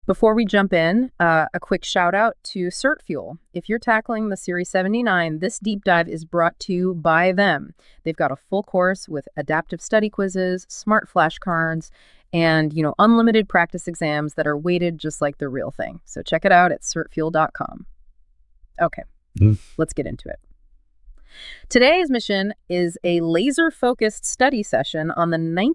Before we jump in, a quick shout out to CertFuel. If you're tackling the Series 79, this deep dive is brought to you by them. They've got a full course with adaptive study quizzes, smart flashcards, and unlimited practice exams that are weighted just like the real thing. So check it out at certfuel.com. Okay, Let's get into it. Today's mission is a laser-focused study session on the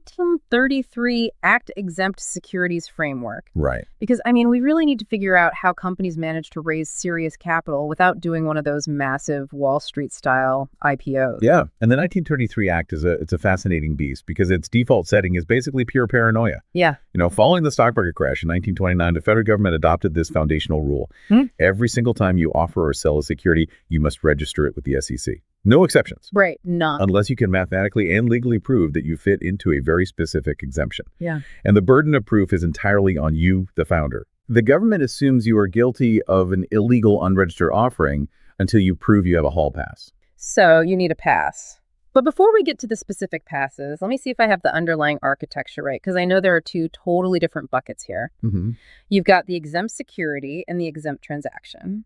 1933 Act-Exempt Securities Framework. Right. Because, we really need to figure out how companies manage to raise serious capital without doing one of those massive Wall Street-style IPOs. Yeah, and the 1933 Act it's a fascinating beast because its default setting is basically pure paranoia. Yeah. Following the stock market crash in 1929, the federal government adopted this foundational rule. Every single time you offer or sell a security, you must register it with the SEC. No exceptions. Right, none. Unless you can mathematically and legally prove that you fit into a very specific exemption. Yeah. And the burden of proof is entirely on you, the founder. The government assumes you are guilty of an illegal unregistered offering until you prove you have a hall pass. So you need a pass. But before we get to the specific passes, let me see if I have the underlying architecture right, because I know there are two totally different buckets here. You've got the exempt security and the exempt transaction.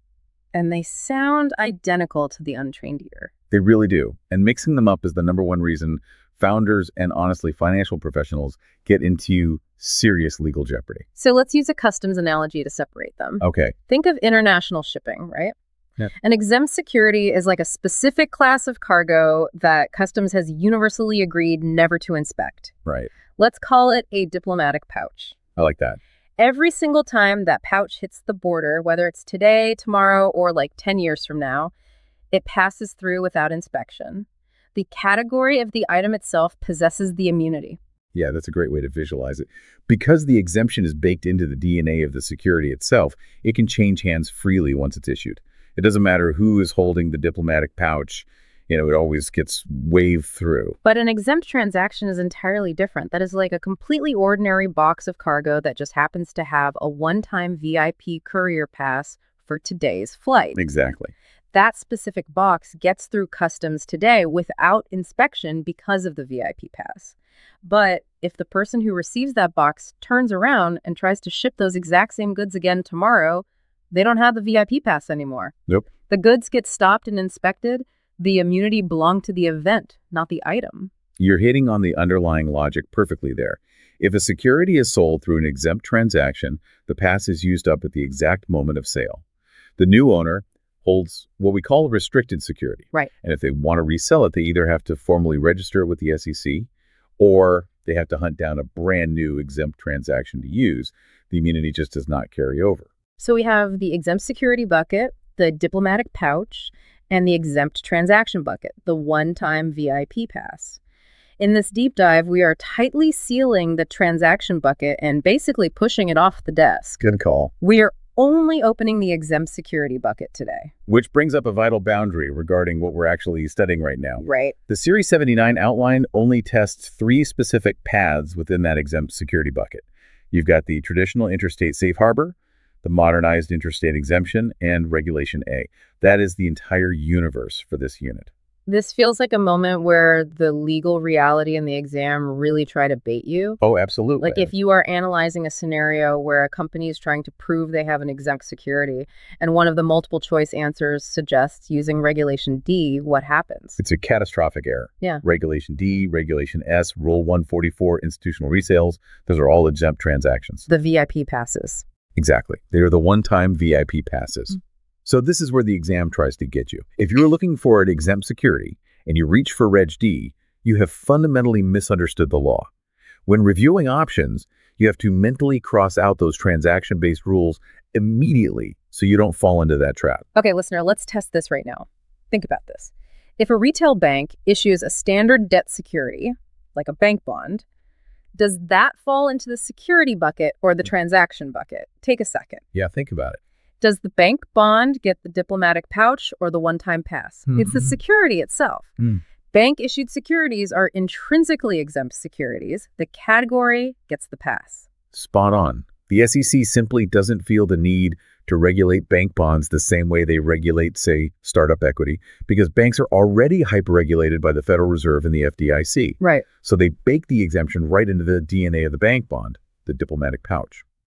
And they sound identical to the untrained ear. They really do. And mixing them up is the number one reason founders and, honestly, financial professionals get into serious legal jeopardy. So let's use a customs analogy to separate them. Okay. Think of international shipping, right? Yep. An exempt security is like a specific class of cargo that customs has universally agreed never to inspect. Right. Let's call it a diplomatic pouch. I like that. Every single time that pouch hits the border, whether it's today, tomorrow, or like 10 years from now, it passes through without inspection. The category of the item itself possesses the immunity. Yeah, that's a great way to visualize it. Because the exemption is baked into the DNA of the security itself, it can change hands freely once it's issued. It doesn't matter who is holding the diplomatic pouch. It always gets waved through. But an exempt transaction is entirely different. That is like a completely ordinary box of cargo that just happens to have a one-time VIP courier pass for today's flight. Exactly. That specific box gets through customs today without inspection because of the VIP pass. But if the person who receives that box turns around and tries to ship those exact same goods again tomorrow, they don't have the VIP pass anymore. Nope. The goods get stopped and inspected. The immunity belonged to the event, not the item. You're hitting on the underlying logic perfectly there. If a security is sold through an exempt transaction, the pass is used up at the exact moment of sale. The new owner holds what we call restricted security. Right. And if they want to resell it, they either have to formally register it with the SEC or they have to hunt down a brand new exempt transaction to use. The immunity just does not carry over. So we have the exempt security bucket, the diplomatic pouch, and the exempt transaction bucket, the one-time VIP pass. In this deep dive, we are tightly sealing the transaction bucket and basically pushing it off the desk. Good call. We are only opening the exempt security bucket today. Which brings up a vital boundary regarding what we're actually studying right now. Right. The Series 79 outline only tests 3 specific paths within that exempt security bucket. You've got the traditional interstate safe harbor, the modernized interstate exemption, and Regulation A. That is the entire universe for this unit. This feels like a moment where the legal reality and the exam really try to bait you. Oh, absolutely. Like if you are analyzing a scenario where a company is trying to prove they have an exempt security, and one of the multiple choice answers suggests using Regulation D, what happens? It's a catastrophic error. Yeah. Regulation D, Regulation S, Rule 144, institutional resales, those are all exempt transactions. The VIP passes. Exactly. They are the one-time VIP passes. So this is where the exam tries to get you. If you're looking for an exempt security and you reach for Reg D, you have fundamentally misunderstood the law. When reviewing options, you have to mentally cross out those transaction-based rules immediately so you don't fall into that trap. Okay, listener, let's test this right now. Think about this. If a retail bank issues a standard debt security, like a bank bond, does that fall into the security bucket or the transaction bucket? Take a second. Yeah, think about it. Does the bank bond get the diplomatic pouch or the one-time pass? It's the security itself. Bank-issued securities are intrinsically exempt securities. The category gets the pass. Spot on. The SEC simply doesn't feel the need to regulate bank bonds the same way they regulate, say, startup equity, because banks are already hyper-regulated by the Federal Reserve and the FDIC. Right. So they bake the exemption right into the DNA of the bank bond, the diplomatic pouch.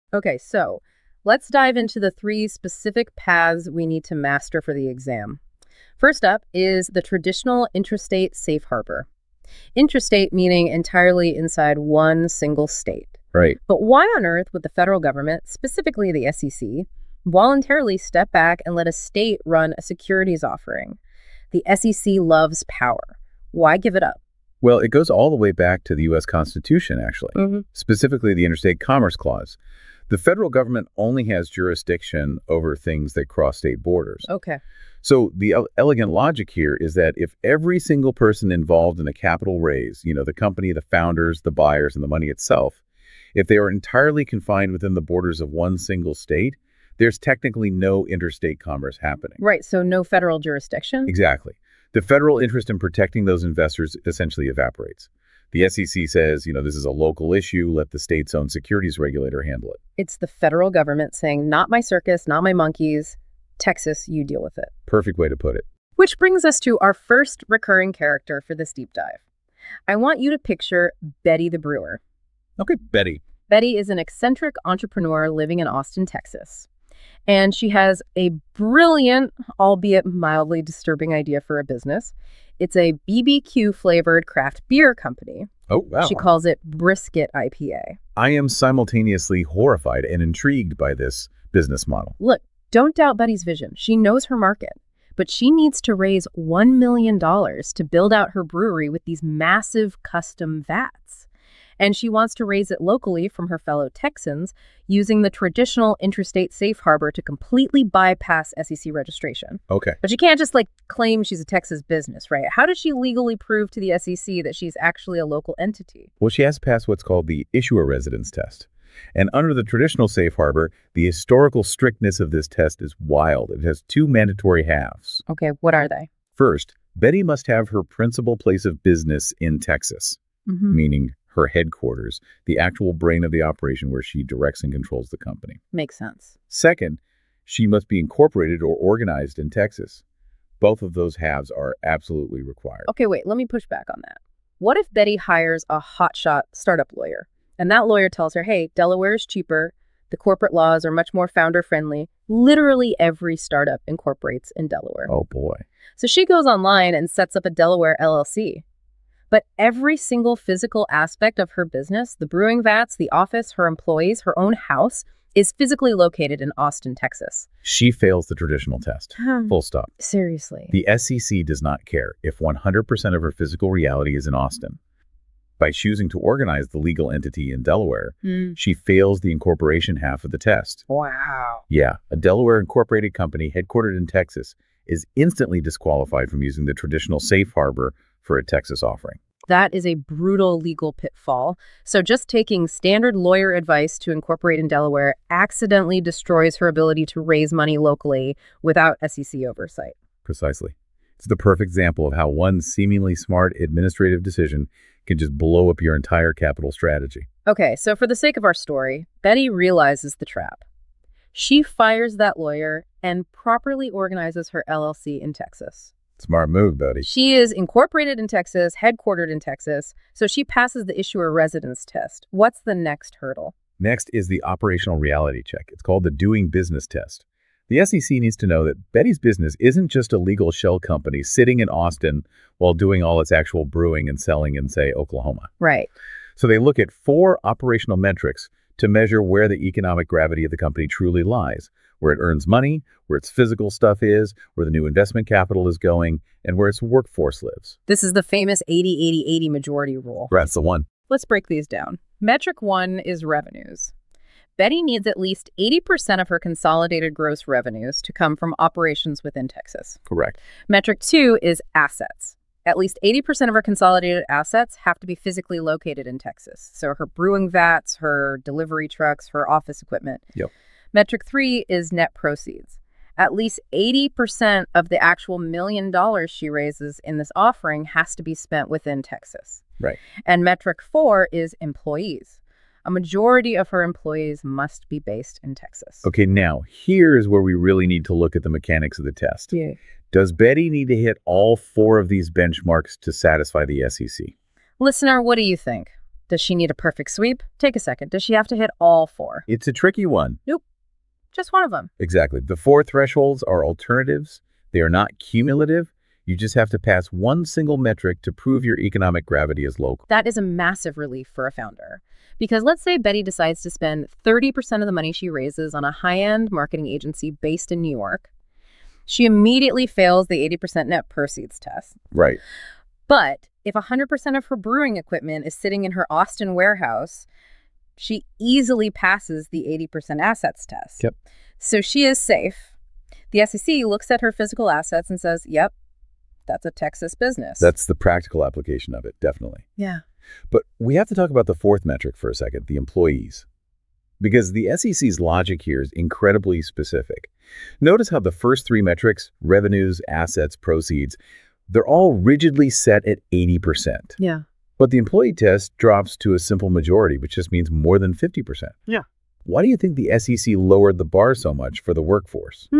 Okay, so let's dive into the 3 specific paths we need to master for the exam. First up is the traditional intrastate safe harbor. Intrastate meaning entirely inside one single state. Right. But why on earth would the federal government, specifically the SEC, voluntarily step back and let a state run a securities offering? The SEC loves power. Why give it up? Well, it goes all the way back to the U.S. Constitution, actually, specifically the Interstate Commerce Clause. The federal government only has jurisdiction over things that cross state borders. Okay. So the elegant logic here is that if every single person involved in a capital raise, the company, the founders, the buyers, and the money itself, if they are entirely confined within the borders of one single state, there's technically no interstate commerce happening. Right, so no federal jurisdiction? Exactly. The federal interest in protecting those investors essentially evaporates. The SEC says, this is a local issue, let the state's own securities regulator handle it. It's the federal government saying, not my circus, not my monkeys. Texas, you deal with it. Perfect way to put it. Which brings us to our first recurring character for this deep dive. I want you to picture Betty the brewer. Okay, Betty. Betty is an eccentric entrepreneur living in Austin, Texas. And she has a brilliant, albeit mildly disturbing idea for a business. It's a BBQ-flavored craft beer company. Oh, wow. She calls it Brisket IPA. I am simultaneously horrified and intrigued by this business model. Look, don't doubt Betty's vision. She knows her market. But she needs to raise $1 million to build out her brewery with these massive custom vats. And she wants to raise it locally from her fellow Texans using the traditional interstate safe harbor to completely bypass SEC registration. Okay. But she can't just claim she's a Texas business, right? How does she legally prove to the SEC that she's actually a local entity? Well, she has to pass what's called the issuer residence test. And under the traditional safe harbor, the historical strictness of this test is wild. It has 2 mandatory halves. Okay, what are they? First, Betty must have her principal place of business in Texas, meaning her headquarters, the actual brain of the operation where she directs and controls the company. Makes sense. Second, she must be incorporated or organized in Texas. Both of those halves are absolutely required. Okay, wait, let me push back on that. What if Betty hires a hotshot startup lawyer, and that lawyer tells her, hey, Delaware is cheaper, the corporate laws are much more founder-friendly. Literally every startup incorporates in Delaware. Oh, boy. So she goes online and sets up a Delaware LLC. But every single physical aspect of her business, the brewing vats, the office, her employees, her own house, is physically located in Austin, Texas. She fails the traditional test. Full stop. Seriously. The SEC does not care if 100% of her physical reality is in Austin. By choosing to organize the legal entity in Delaware, she fails the incorporation half of the test. Wow. Yeah, a Delaware incorporated company headquartered in Texas is instantly disqualified from using the traditional safe harbor for a Texas offering. That is a brutal legal pitfall. So just taking standard lawyer advice to incorporate in Delaware accidentally destroys her ability to raise money locally without SEC oversight. Precisely. It's the perfect example of how one seemingly smart administrative decision can just blow up your entire capital strategy. Okay, so for the sake of our story, Betty realizes the trap. She fires that lawyer and properly organizes her LLC in Texas. Smart move, Betty. She is incorporated in Texas, headquartered in Texas, so she passes the issuer residence test. What's the next hurdle? Next is the operational reality check. It's called the doing business test. The SEC needs to know that Betty's business isn't just a legal shell company sitting in Austin while doing all its actual brewing and selling in, say, Oklahoma. Right. So they look at 4 operational metrics to measure where the economic gravity of the company truly lies, where it earns money, where its physical stuff is, where the new investment capital is going, and where its workforce lives. This is the famous 80-80-80 majority rule. That's the one. Let's break these down. Metric 1 is revenues. Betty needs at least 80% of her consolidated gross revenues to come from operations within Texas. Correct. Metric 2 is assets. At least 80% of her consolidated assets have to be physically located in Texas. So her brewing vats, her delivery trucks, her office equipment. Yep. Metric 3 is net proceeds. At least 80% of the actual $1 million she raises in this offering has to be spent within Texas. Right. And metric 4 is employees. A majority of her employees must be based in Texas. Okay, now, here's where we really need to look at the mechanics of the test. Yeah. Does Betty need to hit all 4 of these benchmarks to satisfy the SEC? Listener, what do you think? Does she need a perfect sweep? Take a second. Does she have to hit all 4? It's a tricky one. Nope. Just one of them. Exactly. The 4 thresholds are alternatives. They are not cumulative. You just have to pass one single metric to prove your economic gravity is local. That is a massive relief for a founder. Because let's say Betty decides to spend 30% of the money she raises on a high-end marketing agency based in New York. She immediately fails the 80% net proceeds test. Right. But if 100% of her brewing equipment is sitting in her Austin warehouse, she easily passes the 80% assets test. Yep. So she is safe. The SEC looks at her physical assets and says, yep, that's a Texas business. That's the practical application of it, definitely. Yeah. But we have to talk about the 4th metric for a second, the employees. Because the SEC's logic here is incredibly specific. Notice how the first 3 metrics, revenues, assets, proceeds, they're all rigidly set at 80%. Yeah. But the employee test drops to a simple majority, which just means more than 50%. Yeah. Why do you think the SEC lowered the bar so much for the workforce?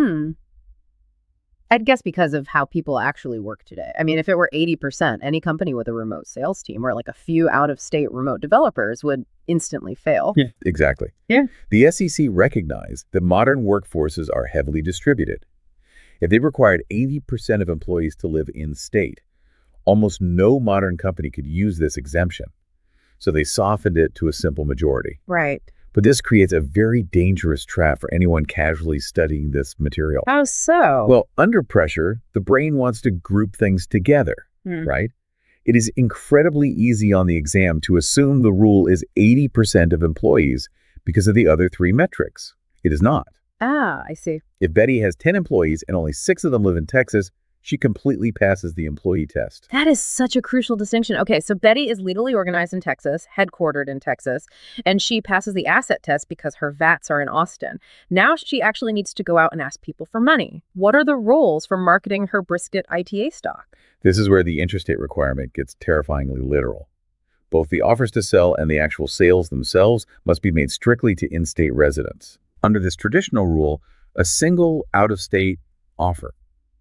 I'd guess because of how people actually work today. I mean, if it were 80%, any company with a remote sales team or like a few out-of-state remote developers would instantly fail. Yeah, exactly. Yeah. The SEC recognized that modern workforces are heavily distributed. If they required 80% of employees to live in state, almost no modern company could use this exemption. So they softened it to a simple majority. Right. But this creates a very dangerous trap for anyone casually studying this material. How so? Well, under pressure, the brain wants to group things together, right? It is incredibly easy on the exam to assume the rule is 80% of employees because of the other 3 metrics. It is not. Ah, I see. If Betty has 10 employees and only 6 of them live in Texas, she completely passes the employee test. That is such a crucial distinction. Okay, so Betty is legally organized in Texas, headquartered in Texas, and she passes the asset test because her VATs are in Austin. Now she actually needs to go out and ask people for money. What are the rules for marketing her Brisket ITA stock? This is where the interstate requirement gets terrifyingly literal. Both the offers to sell and the actual sales themselves must be made strictly to in-state residents. Under this traditional rule, a single out-of-state offer,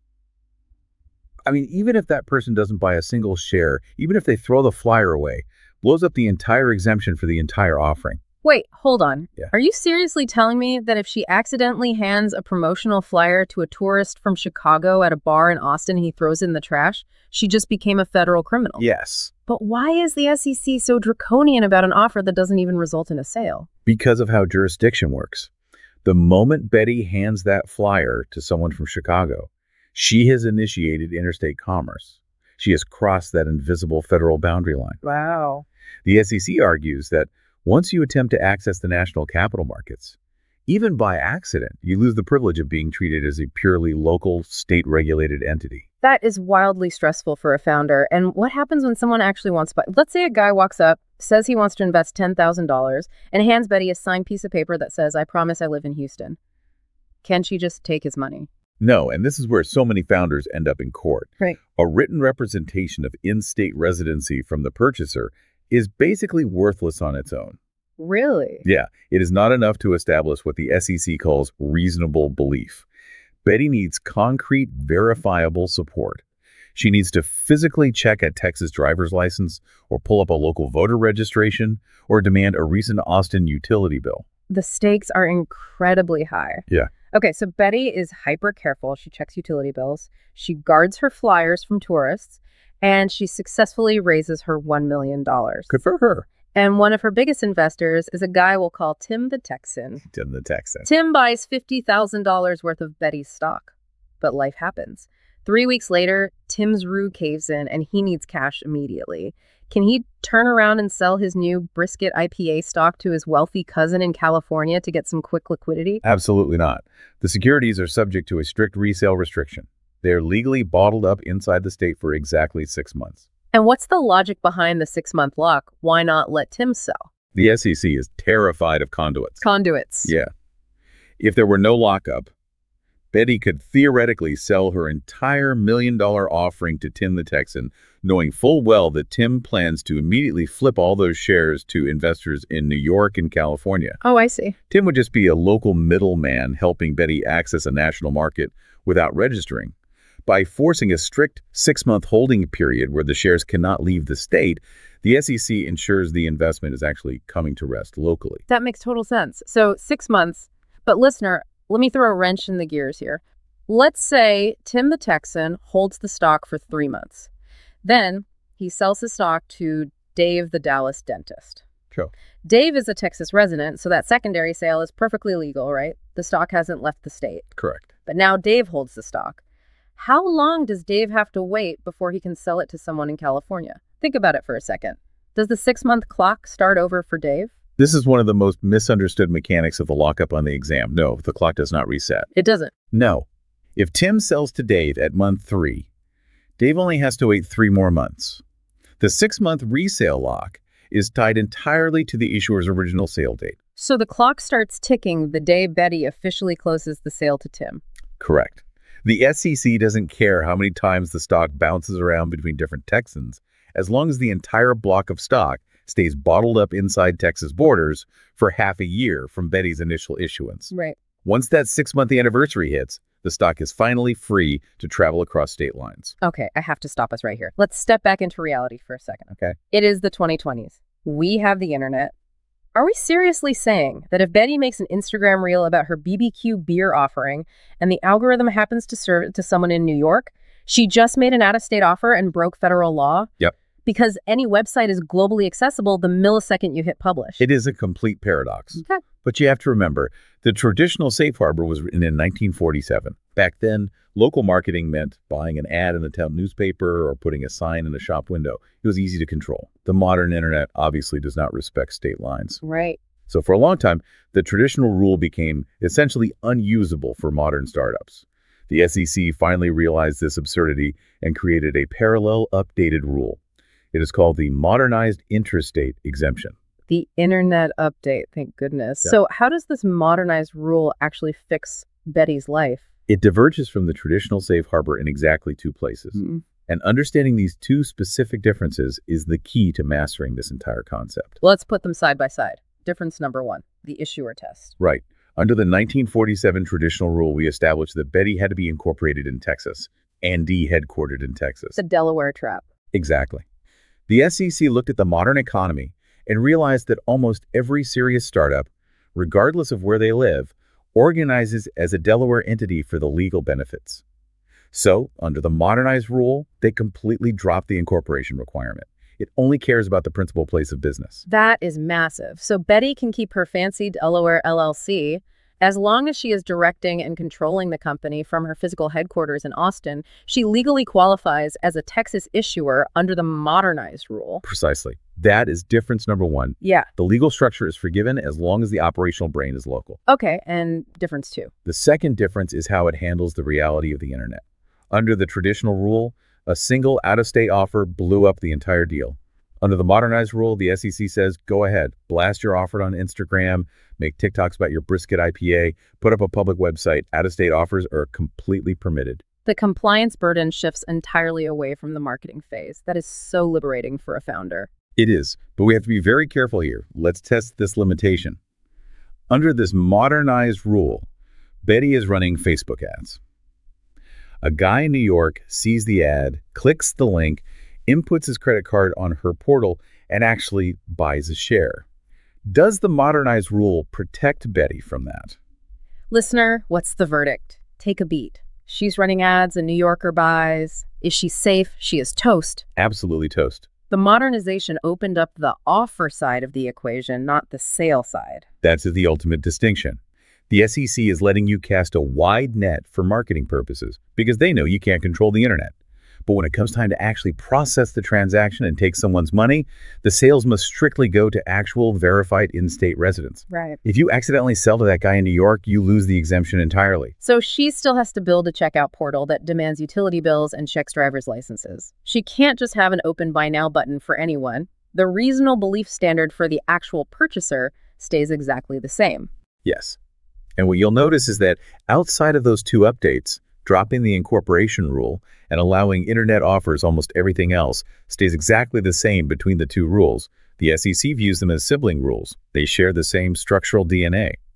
I mean, even if that person doesn't buy a single share, even if they throw the flyer away, blows up the entire exemption for the entire offering. Wait, hold on. Yeah. Are you seriously telling me that if she accidentally hands a promotional flyer to a tourist from Chicago at a bar in Austin and he throws it in the trash, she just became a federal criminal? Yes. But why is the SEC so draconian about an offer that doesn't even result in a sale? Because of how jurisdiction works. The moment Betty hands that flyer to someone from Chicago, she has initiated interstate commerce. She has crossed that invisible federal boundary line. Wow. The SEC argues that once you attempt to access the national capital markets, even by accident, you lose the privilege of being treated as a purely local, state-regulated entity. That is wildly stressful for a founder. And what happens when someone actually wants to buy? Let's say a guy walks up, says he wants to invest $10,000, and hands Betty a signed piece of paper that says, "I promise I live in Houston." Can she just take his money? No, and this is where so many founders end up in court. Right. A written representation of in-state residency from the purchaser is basically worthless on its own. Really? Yeah, it is not enough to establish what the SEC calls reasonable belief. Betty needs concrete, verifiable support. She needs to physically check a Texas driver's license or pull up a local voter registration or demand a recent Austin utility bill. The stakes are incredibly high. Yeah. Okay, so Betty is hyper careful. She checks utility bills. She guards her flyers from tourists, and she successfully raises her $1 million. Good for her. And one of her biggest investors is a guy we'll call Tim the Texan. Tim the Texan. Tim buys $50,000 worth of Betty's stock. But life happens. 3 weeks later, Tim's ruse caves in, and he needs cash immediately. Can he turn around and sell his new Brisket IPA stock to his wealthy cousin in California to get some quick liquidity? Absolutely not. The securities are subject to a strict resale restriction. They are legally bottled up inside the state for exactly 6 months. And what's the logic behind the 6-month lock? Why not let Tim sell? The SEC is terrified of conduits. Conduits. Yeah. If there were no lockup, Betty could theoretically sell her entire $1 million offering to Tim the Texan, knowing full well that Tim plans to immediately flip all those shares to investors in New York and California. Oh, I see. Tim would just be a local middleman helping Betty access a national market without registering. By forcing a strict 6-month holding period where the shares cannot leave the state, the SEC ensures the investment is actually coming to rest locally. That makes total sense. So 6 months. But listener, let me throw a wrench in the gears here. Let's say Tim the Texan holds the stock for 3 months. Then he sells his stock to Dave the Dallas dentist. Sure. Dave is a Texas resident, so that secondary sale is perfectly legal, right? The stock hasn't left the state. Correct. But now Dave holds the stock. How long does Dave have to wait before he can sell it to someone in California? Think about it for a second. Does the 6-month clock start over for Dave? This is one of the most misunderstood mechanics of the lockup on the exam. No, the clock does not reset. It doesn't. No. If Tim sells to Dave at month 3, Dave only has to wait 3 more months. The 6-month resale lock is tied entirely to the issuer's original sale date. So the clock starts ticking the day Betty officially closes the sale to Tim. Correct. The SEC doesn't care how many times the stock bounces around between different Texans, as long as the entire block of stock stays bottled up inside Texas borders for half a year from Betty's initial issuance. Right. Once that 6-month anniversary hits, the stock is finally free to travel across state lines. Okay, I have to stop us right here. Let's step back into reality for a second. Okay. It is the 2020s. We have the internet. Are we seriously saying that if Betty makes an Instagram reel about her BBQ beer offering and the algorithm happens to serve it to someone in New York, she just made an out-of-state offer and broke federal law? Yep. Because any website is globally accessible the millisecond you hit publish. It is a complete paradox. Okay. But you have to remember, the traditional safe harbor was written in 1947. Back then, local marketing meant buying an ad in the town newspaper or putting a sign in a shop window. It was easy to control. The modern internet obviously does not respect state lines. Right. So for a long time, the traditional rule became essentially unusable for modern startups. The SEC finally realized this absurdity and created a parallel updated rule. It is called the Modernized Interstate Exemption. The internet update, thank goodness. Yeah. So how does this modernized rule actually fix Betty's life? It diverges from the traditional safe harbor in exactly 2 places. And understanding these 2 specific differences is the key to mastering this entire concept. Let's put them side by side. Difference number 1, the issuer test. Right. Under the 1947 traditional rule, we established that Betty had to be incorporated in Texas and headquartered in Texas. The Delaware trap. Exactly. The SEC looked at the modern economy and realized that almost every serious startup, regardless of where they live, organizes as a Delaware entity for the legal benefits. So, under the modernized rule, they completely dropped the incorporation requirement. It only cares about the principal place of business. That is massive. So Betty can keep her fancy Delaware LLC as long as she is directing and controlling the company from her physical headquarters in Austin. She legally qualifies as a Texas issuer under the modernized rule. Precisely. That is difference number 1. Yeah. The legal structure is forgiven as long as the operational brain is local. Okay, and difference 2. The second difference is how it handles the reality of the internet. Under the traditional rule, a single out-of-state offer blew up the entire deal. Under the modernized rule, the SEC says, go ahead, blast your offer on Instagram, make TikToks about your brisket IPA, put up a public website. Out-of-state offers are completely permitted. The compliance burden shifts entirely away from the marketing phase. That is so liberating for a founder. It is, but we have to be very careful here. Let's test this limitation. Under this modernized rule, Betty is running Facebook ads. A guy in New York sees the ad, clicks the link, inputs his credit card on her portal, and actually buys a share. Does the modernized rule protect Betty from that? Listener, what's the verdict? Take a beat. She's running ads, a New Yorker buys. Is she safe? She is toast. Absolutely toast. The modernization opened up the offer side of the equation, not the sale side. That's the ultimate distinction. The SEC is letting you cast a wide net for marketing purposes because they know you can't control the internet. But when it comes time to actually process the transaction and take someone's money, the sales must strictly go to actual verified in-state residents. Right. If you accidentally sell to that guy in New York, you lose the exemption entirely. So she still has to build a checkout portal that demands utility bills and checks driver's licenses. She can't just have an open buy now button for anyone. The reasonable belief standard for the actual purchaser stays exactly the same. Yes. And what you'll notice is that outside of those 2 updates, dropping the incorporation rule and allowing internet offers, almost everything else stays exactly the same between the 2 rules. The SEC views them as sibling rules. They share the same structural DNA.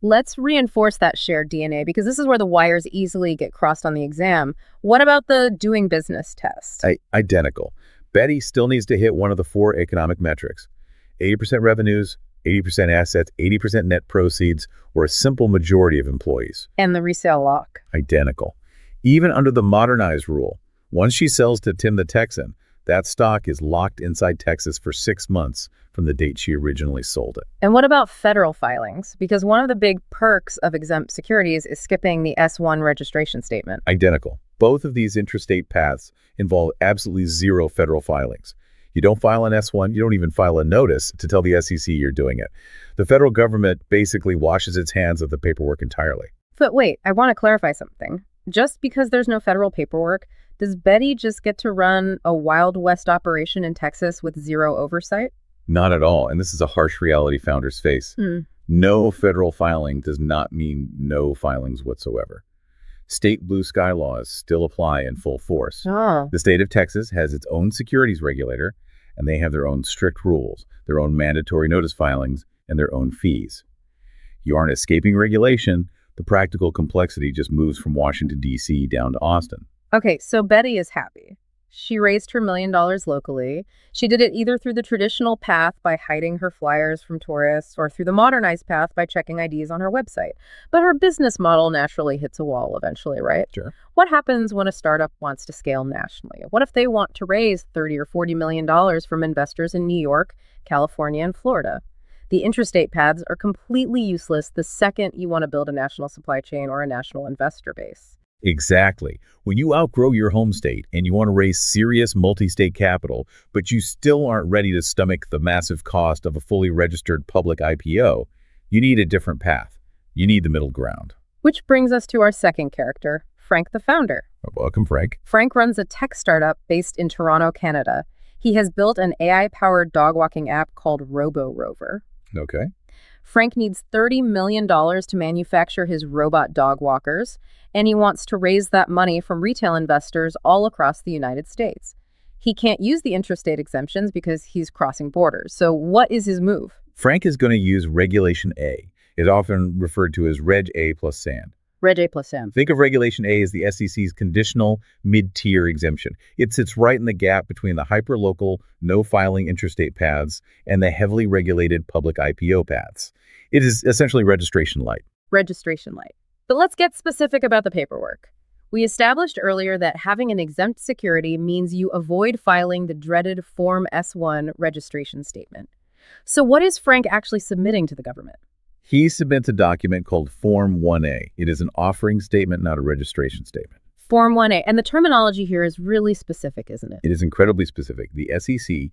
Let's reinforce that shared DNA because this is where the wires easily get crossed on the exam. What about the doing business test? Identical. Betty still needs to hit one of the 4 economic metrics: 80% revenues, 80% assets, 80% net proceeds, or a simple majority of employees. And the resale lock. Identical. Even under the modernized rule, once she sells to Tim the Texan, that stock is locked inside Texas for 6 months from the date she originally sold it. And what about federal filings? Because one of the big perks of exempt securities is skipping the S-1 registration statement. Identical. Both of these intrastate paths involve absolutely 0 federal filings. You don't file an S-1, you don't even file a notice to tell the SEC you're doing it. The federal government basically washes its hands of the paperwork entirely. But wait, I want to clarify something. Just because there's no federal paperwork, does Betty just get to run a Wild West operation in Texas with 0 oversight? Not at all, and this is a harsh reality founders face. No federal filing does not mean no filings whatsoever. State blue sky laws still apply in full force. Oh. The state of Texas has its own securities regulator, and they have their own strict rules, their own mandatory notice filings, and their own fees. You aren't escaping regulation. The practical complexity just moves from Washington, D.C. down to Austin. Okay, so Betty is happy. She raised her $1 million locally. She did it either through the traditional path by hiding her flyers from tourists or through the modernized path by checking IDs on her website. But her business model naturally hits a wall eventually, right? Sure. What happens when a startup wants to scale nationally? What if they want to raise $30 or $40 million from investors in New York, California, and Florida? The intrastate paths are completely useless the second you want to build a national supply chain or a national investor base. Exactly. When you outgrow your home state and you want to raise serious multi-state capital, but you still aren't ready to stomach the massive cost of a fully registered public IPO, you need a different path. You need the middle ground. Which brings us to our second character, Frank the founder. Welcome, Frank. Frank runs a tech startup based in Toronto, Canada. He has built an AI-powered dog walking app called RoboRover. Okay. Frank needs $30 million to manufacture his robot dog walkers, and he wants to raise that money from retail investors all across the United States. He can't use the intrastate exemptions because he's crossing borders. So what is his move? Frank is going to use Regulation A. It's often referred to as Reg A plus SAND. Reg A plus SAND. Think of Regulation A as the SEC's conditional mid-tier exemption. It sits right in the gap between the hyper-local, no-filing intrastate paths and the heavily regulated public IPO paths. It is essentially registration light. Registration light. But let's get specific about the paperwork. We established earlier that having an exempt security means you avoid filing the dreaded Form S-1 registration statement. So what is Frank actually submitting to the government? He submits a document called Form 1A. It is an offering statement, not a registration statement. Form 1A. And the terminology here is really specific, isn't it? It is incredibly specific. The SEC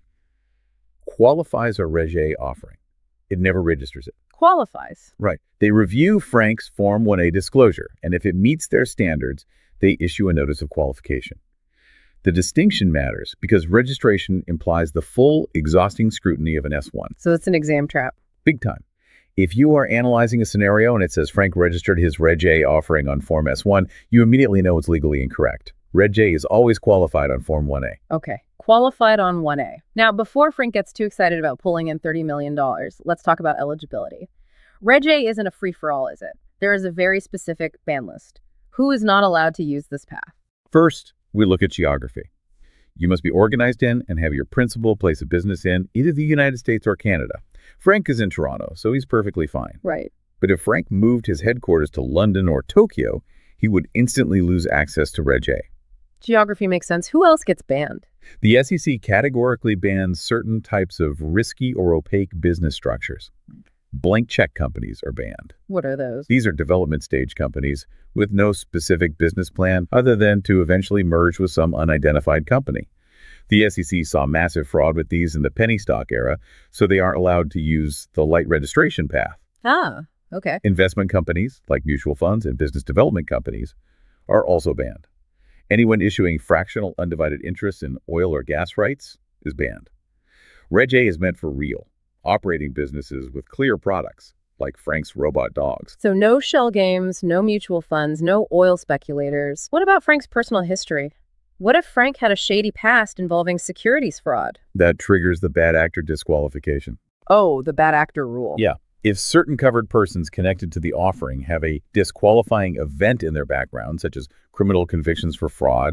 qualifies a Reg A offering. It never registers it. Qualifies. Right. They review Frank's Form 1A disclosure, and if it meets their standards, they issue a notice of qualification. The distinction matters because registration implies the full, exhausting scrutiny of an S-1. So it's an exam trap. Big time. If you are analyzing a scenario and it says Frank registered his Reg A offering on Form S-1, you immediately know it's legally incorrect. Reg A is always qualified on Form 1A. Okay. Qualified on 1A. Now, before Frank gets too excited about pulling in $30 million, let's talk about eligibility. Reg A isn't a free-for-all, is it? There is a very specific ban list. Who is not allowed to use this path? First, we look at geography. You must be organized in and have your principal place of business in either the United States or Canada. Frank is in Toronto, so he's perfectly fine. Right. But if Frank moved his headquarters to London or Tokyo, he would instantly lose access to Reg A. Geography makes sense. Who else gets banned? The SEC categorically bans certain types of risky or opaque business structures. Blank check companies are banned. What are those? These are development stage companies with no specific business plan other than to eventually merge with some unidentified company. The SEC saw massive fraud with these in the penny stock era, so they aren't allowed to use the light registration path. Ah, okay. Investment companies, like mutual funds and business development companies, are also banned. Anyone issuing fractional undivided interests in oil or gas rights is banned. Reg A is meant for real, operating businesses with clear products, like Frank's robot dogs. So no shell games, no mutual funds, no oil speculators. What about Frank's personal history? What if Frank had a shady past involving securities fraud? That triggers the bad actor disqualification. Oh, the bad actor rule. Yeah. If certain covered persons connected to the offering have a disqualifying event in their background, such as criminal convictions for fraud,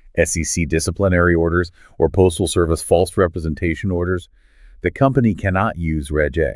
SEC disciplinary orders, or Postal Service false representation orders, the company cannot use Reg A.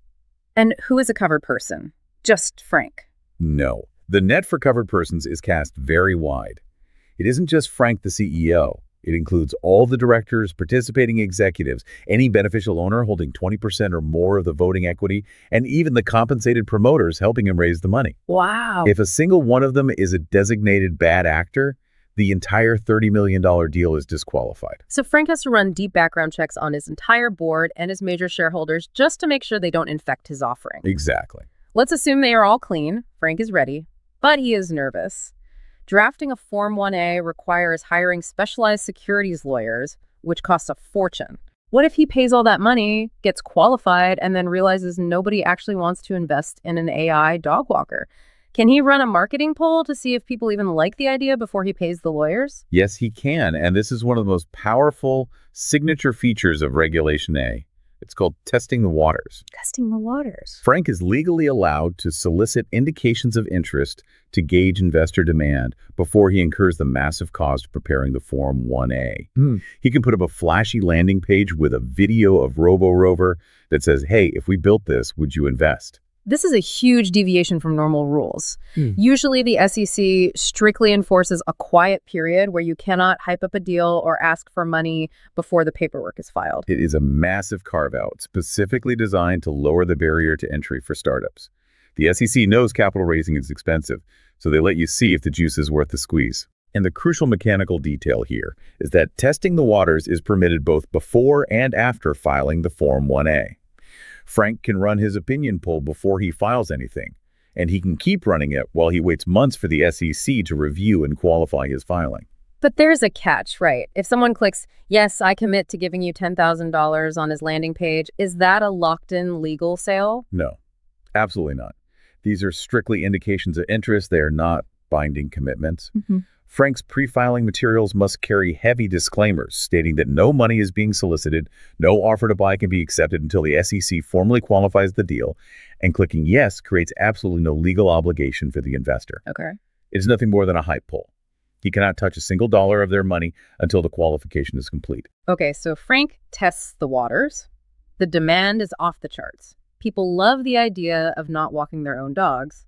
And who is a covered person? Just Frank. No. The net for covered persons is cast very wide. It isn't just Frank, the CEO. It includes all the directors, participating executives, any beneficial owner holding 20% or more of the voting equity, and even the compensated promoters helping him raise the money. Wow. If a single one of them is a designated bad actor, the entire $30 million deal is disqualified. So Frank has to run deep background checks on his entire board and his major shareholders just to make sure they don't infect his offering. Exactly. Let's assume they are all clean. Frank is ready, but he is nervous. Drafting a Form 1A requires hiring specialized securities lawyers, which costs a fortune. What if he pays all that money, gets qualified, and then realizes nobody actually wants to invest in an AI dog walker? Can he run a marketing poll to see if people even like the idea before he pays the lawyers? Yes, he can, and this is one of the most powerful signature features of Regulation A. It's called testing the waters. Testing the waters. Frank is legally allowed to solicit indications of interest to gauge investor demand before he incurs the massive cost of preparing the Form 1A. He can put up a flashy landing page with a video of RoboRover that says, hey, if we built this, would you invest? This is a huge deviation from normal rules. Usually the SEC strictly enforces a quiet period where you cannot hype up a deal or ask for money before the paperwork is filed. It is a massive carve-out specifically designed to lower the barrier to entry for startups. The SEC knows capital raising is expensive, so they let you see if the juice is worth the squeeze. And the crucial mechanical detail here is that testing the waters is permitted both before and after filing the Form 1A. Frank can run his opinion poll before he files anything, and he can keep running it while he waits months for the SEC to review and qualify his filing. But there's a catch, right? If someone clicks, yes, I commit to giving you $10,000 on his landing page, is that a locked-in legal sale? No, absolutely not. These are strictly indications of interest. They are not binding commitments. Frank's pre-filing materials must carry heavy disclaimers stating that no money is being solicited, no offer to buy can be accepted until the SEC formally qualifies the deal, and clicking yes creates absolutely no legal obligation for the investor. Okay. It is nothing more than a hype poll. He cannot touch a single dollar of their money until the qualification is complete. Okay, so Frank tests the waters. The demand is off the charts. People love the idea of not walking their own dogs.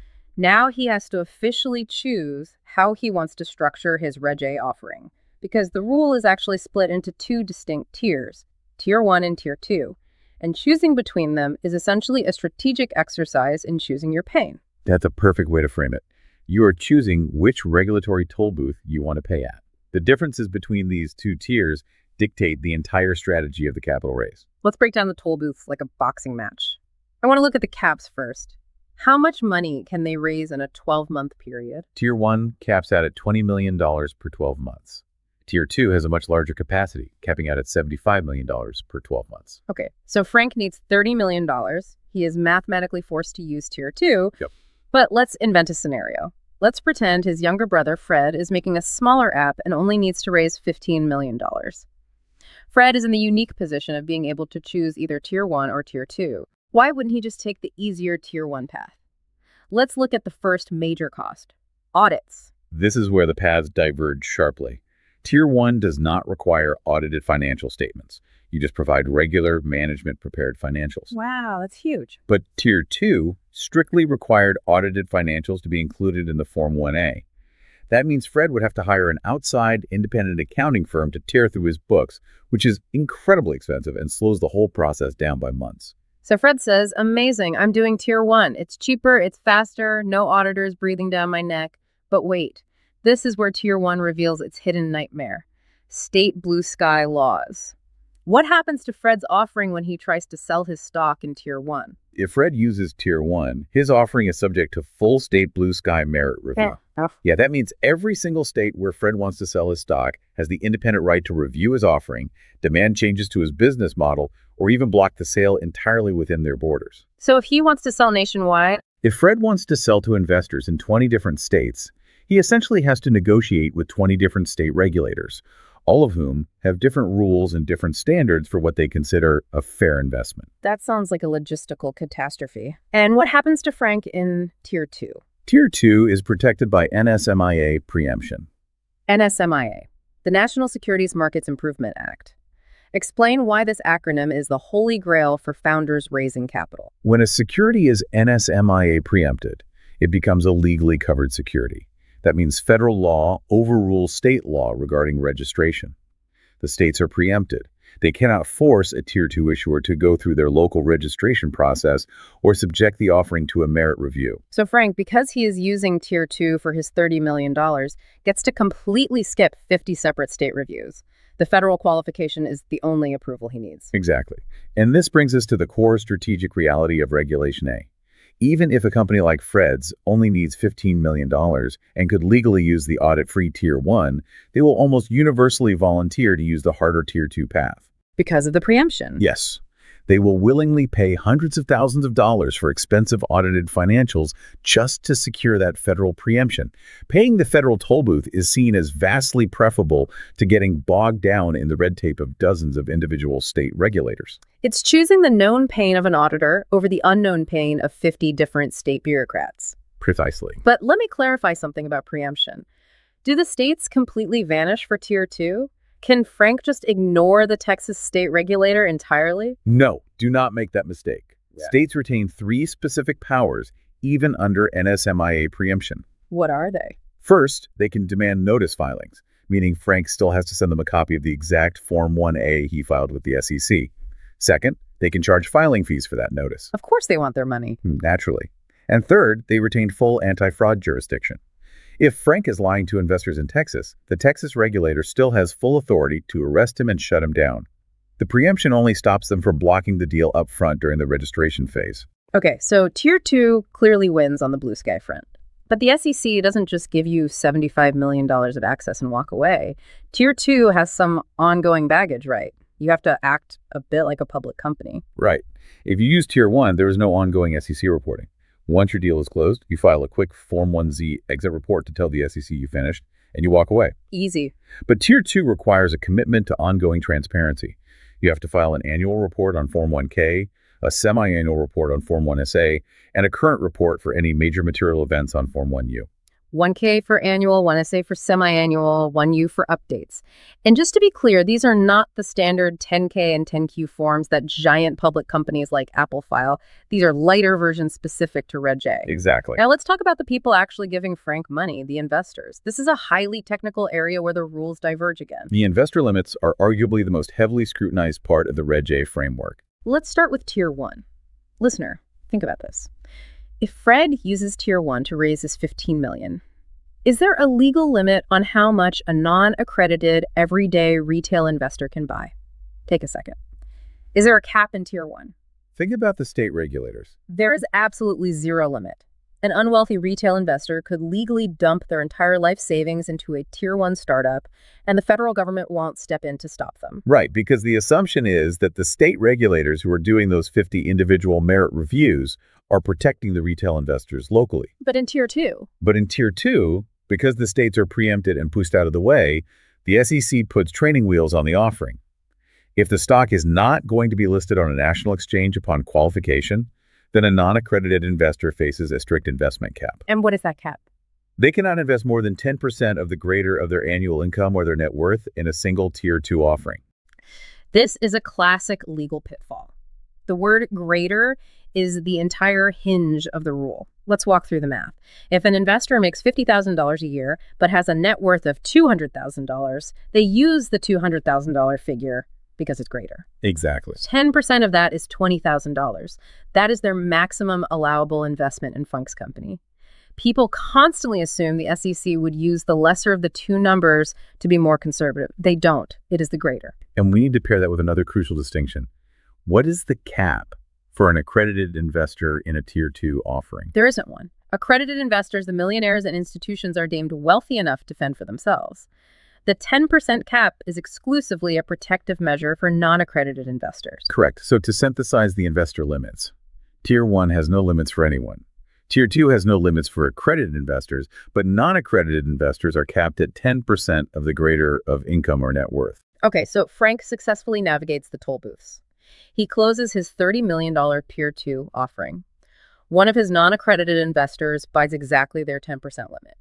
Now he has to officially choose how he wants to structure his Reg A offering, because the rule is actually split into two distinct tiers, Tier 1 and Tier 2, and choosing between them is essentially a strategic exercise in choosing your pain. That's a perfect way to frame it. You are choosing which regulatory toll booth you want to pay at. The differences between these two tiers dictate the entire strategy of the capital raise. Let's break down the toll booths like a boxing match. I want to look at the caps first. How much money can they raise in a 12-month period? Tier 1 caps out at $20 million per 12 months. Tier 2 has a much larger capacity, capping out at $75 million per 12 months. Okay, so Frank needs $30 million. He is mathematically forced to use Tier 2. Yep. But let's invent a scenario. Let's pretend his younger brother, Fred, is making a smaller app and only needs to raise $15 million. Fred is in the unique position of being able to choose either Tier 1 or Tier 2. Why wouldn't he just take the easier Tier 1 path? Let's look at the first major cost, audits. This is where the paths diverge sharply. Tier 1 does not require audited financial statements. You just provide regular management-prepared financials. Wow, that's huge. But Tier 2 strictly required audited financials to be included in the Form 1A. That means Fred would have to hire an outside independent accounting firm to tear through his books, which is incredibly expensive and slows the whole process down by months. So Fred says, amazing, I'm doing Tier 1. It's cheaper, it's faster, no auditors breathing down my neck. But wait, this is where Tier 1 reveals its hidden nightmare. State blue sky laws. What happens to Fred's offering when he tries to sell his stock in Tier 1? If Fred uses Tier 1, his offering is subject to full state blue sky merit review. Yeah, that means every single state where Fred wants to sell his stock has the independent right to review his offering, demand changes to his business model, or even block the sale entirely within their borders. So if he wants to sell nationwide? If Fred wants to sell to investors in 20 different states, he essentially has to negotiate with 20 different state regulators, all of whom have different rules and different standards for what they consider a fair investment. That sounds like a logistical catastrophe. And what happens to Frank in Tier 2? Tier 2 is protected by NSMIA preemption. NSMIA, the National Securities Markets Improvement Act. Explain why this acronym is the holy grail for founders raising capital. When a security is NSMIA preempted, it becomes a legally covered security. That means federal law overrules state law regarding registration. The states are preempted. They cannot force a Tier 2 issuer to go through their local registration process or subject the offering to a merit review. So Frank, because he is using Tier 2 for his $30 million, gets to completely skip 50 separate state reviews. The federal qualification is the only approval he needs. Exactly. And this brings us to the core strategic reality of Regulation A. Even if a company like Fred's only needs $15 million and could legally use the audit-free Tier 1, they will almost universally volunteer to use the harder Tier 2 path. Because of the preemption. Yes. They will willingly pay hundreds of thousands of dollars for expensive audited financials just to secure that federal preemption. Paying the federal toll booth is seen as vastly preferable to getting bogged down in the red tape of dozens of individual state regulators. It's choosing the known pain of an auditor over the unknown pain of 50 different state bureaucrats. Precisely. But let me clarify something about preemption. Do the states completely vanish for Tier 2? Can Frank just ignore the Texas state regulator entirely? No, do not make that mistake. Yeah. States retain 3 specific powers, even under NSMIA preemption. What are they? First, they can demand notice filings, meaning Frank still has to send them a copy of the exact Form 1A he filed with the SEC. Second, they can charge filing fees for that notice. Of course they want their money. Naturally. And third, they retain full anti-fraud jurisdiction. If Frank is lying to investors in Texas, the Texas regulator still has full authority to arrest him and shut him down. The preemption only stops them from blocking the deal up front during the registration phase. Okay, so Tier 2 clearly wins on the blue sky front. But the SEC doesn't just give you $75 million of access and walk away. Tier 2 has some ongoing baggage, right? You have to act a bit like a public company. Right. If you use Tier 1, there is no ongoing SEC reporting. Once your deal is closed, you file a quick Form 1Z exit report to tell the SEC you finished, and you walk away. Easy. But Tier 2 requires a commitment to ongoing transparency. You have to file an annual report on Form 1K, a semi-annual report on Form 1SA, and a current report for any major material events on Form 1U. 1K for annual, 1SA for semi-annual, 1U for updates. And just to be clear, these are not the standard 10K and 10Q forms that giant public companies like Apple file. These are lighter versions specific to Reg A. Exactly. Now let's talk about the people actually giving Frank money, the investors. This is a highly technical area where the rules diverge again. The investor limits are arguably the most heavily scrutinized part of the Reg A framework. Let's start with Tier 1. Listener, think about this. If Fred uses Tier 1 to raise his $15 million, is there a legal limit on how much a non-accredited, everyday retail investor can buy? Take a second. Is there a cap in Tier 1? Think about the state regulators. There is absolutely zero limit. An unwealthy retail investor could legally dump their entire life savings into a Tier 1 startup, and the federal government won't step in to stop them. Right, because the assumption is that the state regulators who are doing those 50 individual merit reviews are protecting the retail investors locally. But in Tier 2? But in Tier 2, because the states are preempted and pushed out of the way, the SEC puts training wheels on the offering. If the stock is not going to be listed on a national exchange upon qualification, then a non-accredited investor faces a strict investment cap. And what is that cap? They cannot invest more than 10% of the greater of their annual income or their net worth in a single Tier 2 offering. This is a classic legal pitfall. The word greater is the entire hinge of the rule. Let's walk through the math. If an investor makes $50,000 a year but has a net worth of $200,000, they use the $200,000 figure because it's greater. Exactly. 10% of that is $20,000. That is their maximum allowable investment in Funk's company. People constantly assume the SEC would use the lesser of the two numbers to be more conservative. They don't. It is the greater. And we need to pair that with another crucial distinction. What is the cap for an accredited investor in a Tier 2 offering? There isn't one. Accredited investors, the millionaires and institutions, are deemed wealthy enough to fend for themselves. The 10% cap is exclusively a protective measure for non-accredited investors. Correct. So to synthesize the investor limits, Tier 1 has no limits for anyone. Tier 2 has no limits for accredited investors, but non-accredited investors are capped at 10% of the greater of income or net worth. Okay, so Frank successfully navigates the toll booths. He closes his $30 million Tier 2 offering. One of his non-accredited investors buys exactly their 10% limit.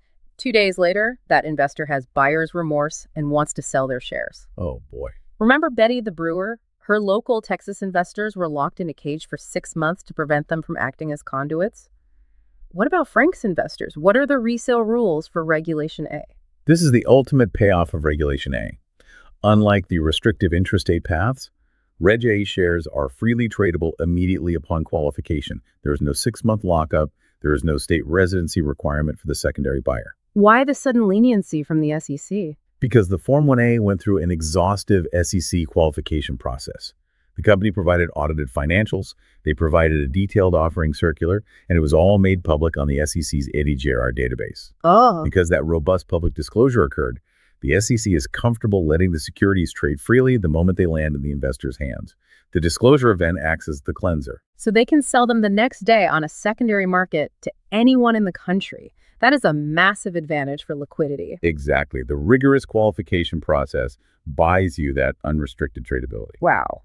2 days later, that investor has buyer's remorse and wants to sell their shares. Oh, boy. Remember Betty the brewer? Her local Texas investors were locked in a cage for 6 months to prevent them from acting as conduits. What about Frank's investors? What are the resale rules for Regulation A? This is the ultimate payoff of Regulation A. Unlike the restrictive intrastate paths, Reg A shares are freely tradable immediately upon qualification. There is no 6-month lockup. There is no state residency requirement for the secondary buyer. Why the sudden leniency from the SEC? Because the Form 1A went through an exhaustive SEC qualification process. The company provided audited financials, they provided a detailed offering circular, and it was all made public on the SEC's ADGR database. Oh. Because that robust public disclosure occurred, the SEC is comfortable letting the securities trade freely the moment they land in the investor's hands. The disclosure event acts as the cleanser. So they can sell them the next day on a secondary market to anyone in the country. That is a massive advantage for liquidity. Exactly. The rigorous qualification process buys you that unrestricted tradability. Wow.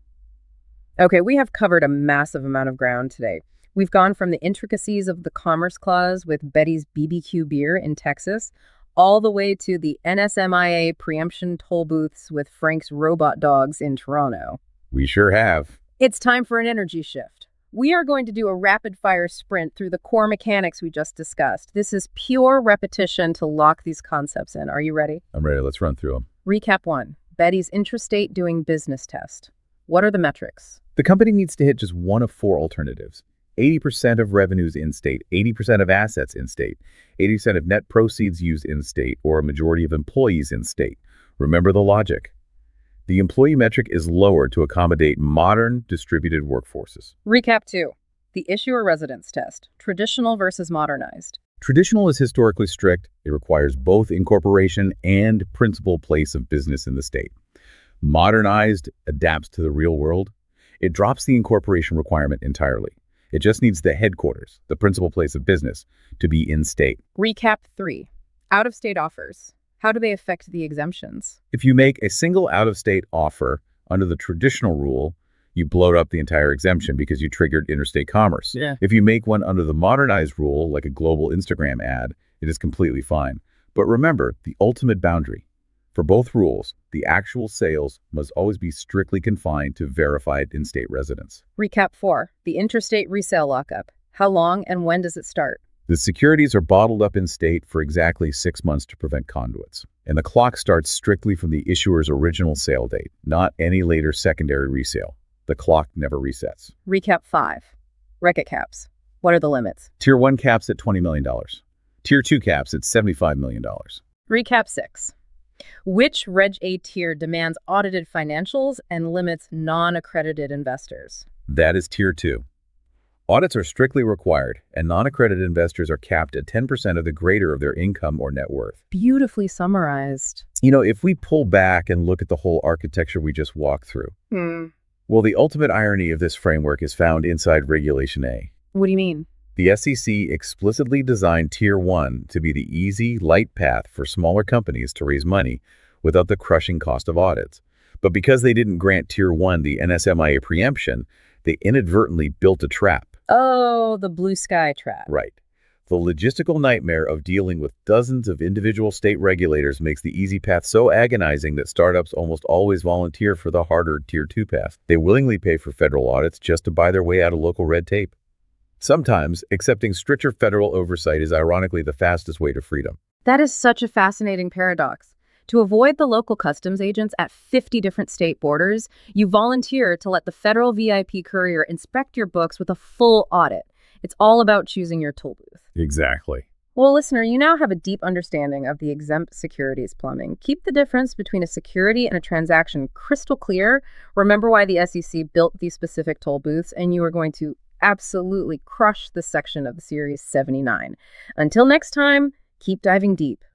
Okay, we have covered a massive amount of ground today. We've gone from the intricacies of the Commerce Clause with Betty's BBQ beer in Texas, all the way to the NSMIA preemption toll booths with Frank's robot dogs in Toronto. We sure have. It's time for an energy shift. We are going to do a rapid-fire sprint through the core mechanics we just discussed. This is pure repetition to lock these concepts in. Are you ready? I'm ready. Let's run through them. Recap 1. Betty's intrastate doing business test. What are the metrics? The company needs to hit just one of 4 alternatives. 80% of revenues in-state, 80% of assets in-state, 80% of net proceeds used in-state, or a majority of employees in-state. Remember the logic. The employee metric is lowered to accommodate modern distributed workforces. Recap 2. The issuer residence test. Traditional versus modernized. Traditional is historically strict. It requires both incorporation and principal place of business in the state. Modernized adapts to the real world. It drops the incorporation requirement entirely. It just needs the headquarters, the principal place of business, to be in-state. Recap 3. Out-of-state offers. How do they affect the exemptions? If you make a single out-of-state offer under the traditional rule, you bloat up the entire exemption because you triggered interstate commerce. Yeah. If you make one under the modernized rule, like a global Instagram ad, it is completely fine. But remember, the ultimate boundary. For both rules, the actual sales must always be strictly confined to verified in-state residents. Recap 4. The interstate resale lockup. How long and when does it start? The securities are bottled up in-state for exactly 6 months to prevent conduits. And the clock starts strictly from the issuer's original sale date, not any later secondary resale. The clock never resets. Recap 5. Reckitt caps. What are the limits? Tier 1 caps at $20 million. Tier 2 caps at $75 million. Recap 6. Which Reg A tier demands audited financials and limits non-accredited investors? That is Tier 2. Audits are strictly required, and non-accredited investors are capped at 10% of the greater of their income or net worth. Beautifully summarized. You know, if we pull back and look at the whole architecture we just walked through, well, the ultimate irony of this framework is found inside Regulation A. What do you mean? The SEC explicitly designed Tier 1 to be the easy, light path for smaller companies to raise money without the crushing cost of audits. But because they didn't grant Tier 1 the NSMIA preemption, they inadvertently built a trap. Oh, the blue sky trap. Right. The logistical nightmare of dealing with dozens of individual state regulators makes the easy path so agonizing that startups almost always volunteer for the harder Tier 2 path. They willingly pay for federal audits just to buy their way out of local red tape. Sometimes, accepting stricter federal oversight is ironically the fastest way to freedom. That is such a fascinating paradox. To avoid the local customs agents at 50 different state borders, you volunteer to let the federal VIP courier inspect your books with a full audit. It's all about choosing your toll booth. Exactly. Well, listener, you now have a deep understanding of the exempt securities plumbing. Keep the difference between a security and a transaction crystal clear. Remember why the SEC built these specific toll booths, and you are going to absolutely crush this section of the Series 79. Until next time, keep diving deep.